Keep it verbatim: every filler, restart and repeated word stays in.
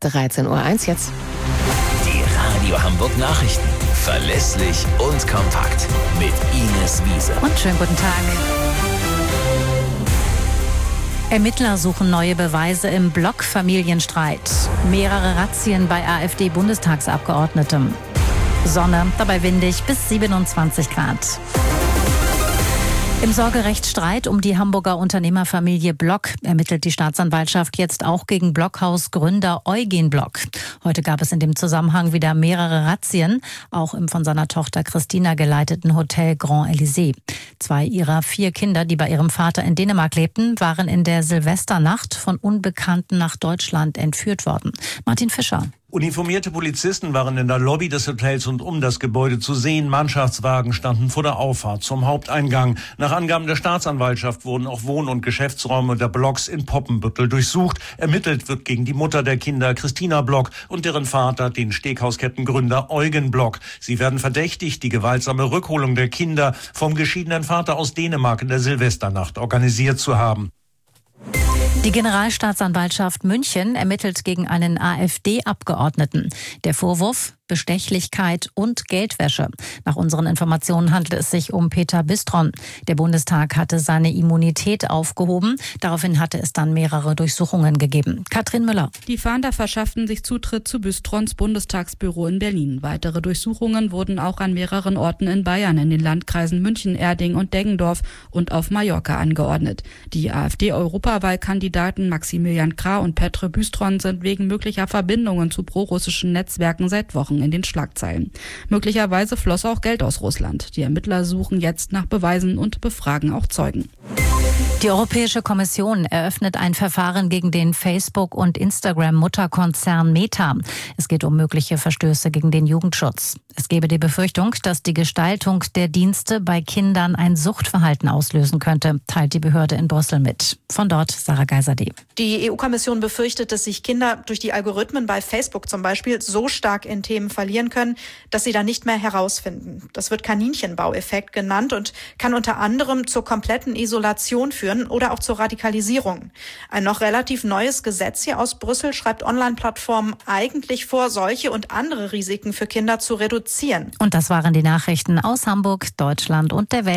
dreizehn Uhr eins jetzt. Die Radio Hamburg Nachrichten. Verlässlich und kompakt. Mit Ines Wiese. Und schönen guten Tag. Ermittler suchen neue Beweise im Block-Familienstreit. Mehrere Razzien bei AfD-Bundestagsabgeordnetem. Sonne, dabei windig bis siebenundzwanzig Grad. Im Sorgerechtsstreit um die Hamburger Unternehmerfamilie Block ermittelt die Staatsanwaltschaft jetzt auch gegen Blockhaus-Gründer Eugen Block. Heute gab es in dem Zusammenhang wieder mehrere Razzien, auch im von seiner Tochter Christina geleiteten Hotel Grand Elysée. Zwei ihrer vier Kinder, die bei ihrem Vater in Dänemark lebten, waren in der Silvesternacht von Unbekannten nach Deutschland entführt worden. Martin Fischer. Uniformierte Polizisten waren in der Lobby des Hotels und um das Gebäude zu sehen. Mannschaftswagen standen vor der Auffahrt zum Haupteingang. Nach Angaben der Staatsanwaltschaft wurden auch Wohn- und Geschäftsräume der Blocks in Poppenbüttel durchsucht. Ermittelt wird gegen die Mutter der Kinder, Christina Block, und deren Vater, den Steakhauskettengründer Eugen Block. Sie werden verdächtigt, die gewaltsame Rückholung der Kinder vom geschiedenen Vater aus Dänemark in der Silvesternacht organisiert zu haben. Die Generalstaatsanwaltschaft München ermittelt gegen einen AfD-Abgeordneten. Der Vorwurf: Bestechlichkeit und Geldwäsche. Nach unseren Informationen handelt es sich um Peter Bistron. Der Bundestag hatte seine Immunität aufgehoben. Daraufhin hatte es dann mehrere Durchsuchungen gegeben. Katrin Müller. Die Fahnder verschafften sich Zutritt zu Bistrons Bundestagsbüro in Berlin. Weitere Durchsuchungen wurden auch an mehreren Orten in Bayern, in den Landkreisen München, Erding und Deggendorf und auf Mallorca angeordnet. Die AfD-Europawahlkandidaten Maximilian Krah und Petr Bistron sind wegen möglicher Verbindungen zu prorussischen Netzwerken seit Wochen in den Schlagzeilen. Möglicherweise floss auch Geld aus Russland. Die Ermittler suchen jetzt nach Beweisen und befragen auch Zeugen. Die Europäische Kommission eröffnet ein Verfahren gegen den Facebook- und Instagram-Mutterkonzern Meta. Es geht um mögliche Verstöße gegen den Jugendschutz. Es gebe die Befürchtung, dass die Gestaltung der Dienste bei Kindern ein Suchtverhalten auslösen könnte, teilt die Behörde in Brüssel mit. Von dort Sarah Geiserde. Die E U-Kommission befürchtet, dass sich Kinder durch die Algorithmen bei Facebook zum Beispiel so stark in Themen verlieren können, dass sie da nicht mehr herausfinden. Das wird Kaninchenbaueffekt genannt und kann unter anderem zur kompletten Isolation führen oder auch zur Radikalisierung. Ein noch relativ neues Gesetz hier aus Brüssel schreibt Online-Plattformen eigentlich vor, solche und andere Risiken für Kinder zu reduzieren. Und das waren die Nachrichten aus Hamburg, Deutschland und der Welt.